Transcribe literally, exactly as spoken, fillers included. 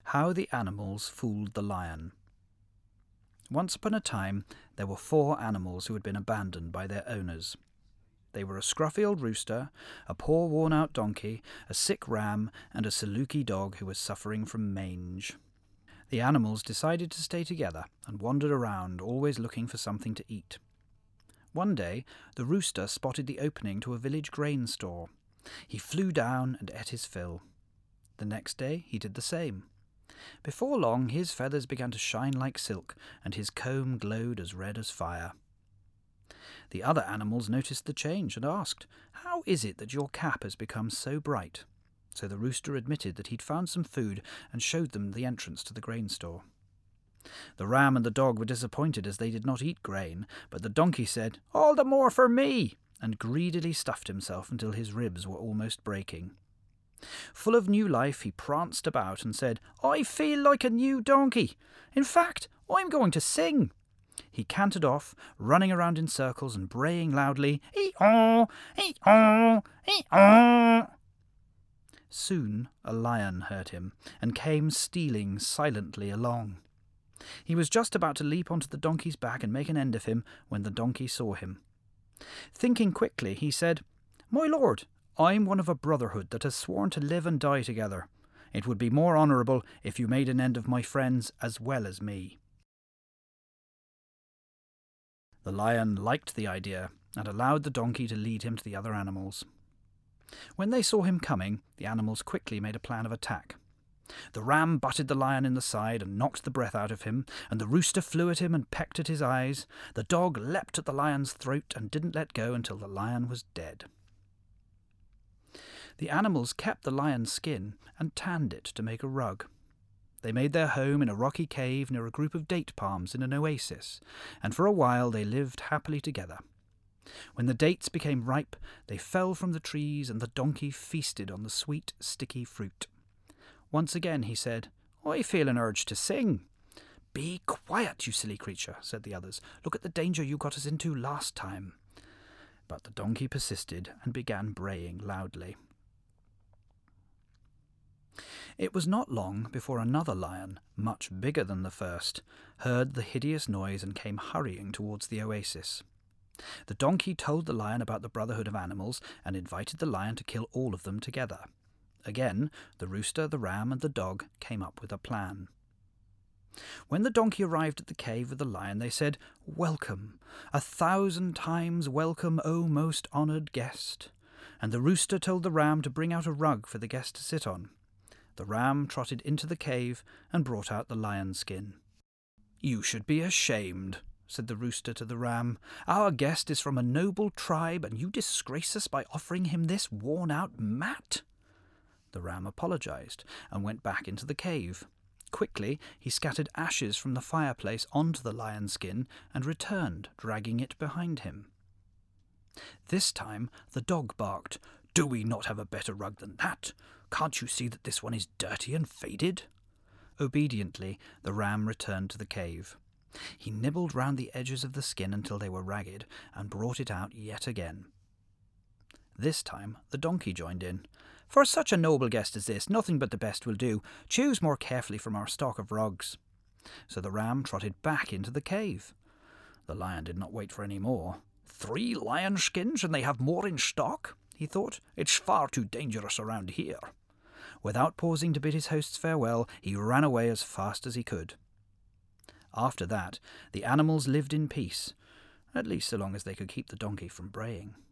How the Animals Fooled the Lion. Once upon a time there were four animals who had been abandoned by their owners. They were a scruffy old rooster, a poor worn-out donkey, a sick ram, and a Saluki dog who was suffering from mange. The animals decided to stay together and wandered around, always looking for something to eat. One day the rooster spotted the opening to a village grain store. He flew down and ate his fill. The next day he did the same. Before long his feathers began to shine like silk, and his comb glowed as red as fire. The other animals noticed the change and asked, "How is it that your cap has become so bright?" So the rooster admitted that he'd found some food and showed them the entrance to the grain store. The ram and the dog were disappointed as they did not eat grain, but the donkey said, "All the more for me," and greedily stuffed himself until his ribs were almost breaking. Full of new life, he pranced about and said, "I feel like a new donkey. In fact, I'm going to sing." He cantered off, running around in circles and braying loudly, "Ee-aw, ee-aw, ee-aw." Soon a lion heard him and came stealing silently along. He was just about to leap onto the donkey's back and make an end of him when the donkey saw him. Thinking quickly, he said, "My lord, I'm one of a brotherhood that has sworn to live and die together. It would be more honourable if you made an end of my friends as well as me." The lion liked the idea and allowed the donkey to lead him to the other animals. When they saw him coming, the animals quickly made a plan of attack. The ram butted the lion in the side and knocked the breath out of him, and the rooster flew at him and pecked at his eyes. The dog leapt at the lion's throat and didn't let go until the lion was dead. The animals kept the lion's skin and tanned it to make a rug. They made their home in a rocky cave near a group of date palms in an oasis, and for a while they lived happily together. When the dates became ripe, they fell from the trees, and the donkey feasted on the sweet, sticky fruit. Once again he said, "I feel an urge to sing." "Be quiet, you silly creature," said the others. "Look at the danger you got us into last time." But the donkey persisted and began braying loudly. It was not long before another lion, much bigger than the first, heard the hideous noise and came hurrying towards the oasis. The donkey told the lion about the brotherhood of animals and invited the lion to kill all of them together. Again, the rooster, the ram, and the dog came up with a plan. When the donkey arrived at the cave with the lion, they said, "Welcome, a thousand times welcome, O most honoured guest." And the rooster told the ram to bring out a rug for the guest to sit on. The ram trotted into the cave and brought out the lion's skin. "You should be ashamed," said the rooster to the ram. "Our guest is from a noble tribe, and you disgrace us by offering him this worn-out mat." The ram apologized and went back into the cave. Quickly he scattered ashes from the fireplace onto the lion's skin and returned, dragging it behind him. This time the dog barked, "Do we not have a better rug than that? Can't you see that this one is dirty and faded?" Obediently the ram returned to the cave. He nibbled round the edges of the skin until they were ragged and brought it out yet again. This time the donkey joined in. "For such a noble guest as this, nothing but the best will do. Choose more carefully from our stock of rugs." So the ram trotted back into the cave. The lion did not wait for any more. "Three lion skins, and they have more in stock?" he thought. "It's far too dangerous around here." Without pausing to bid his hosts farewell, he ran away as fast as he could. After that, the animals lived in peace, at least so long as they could keep the donkey from braying.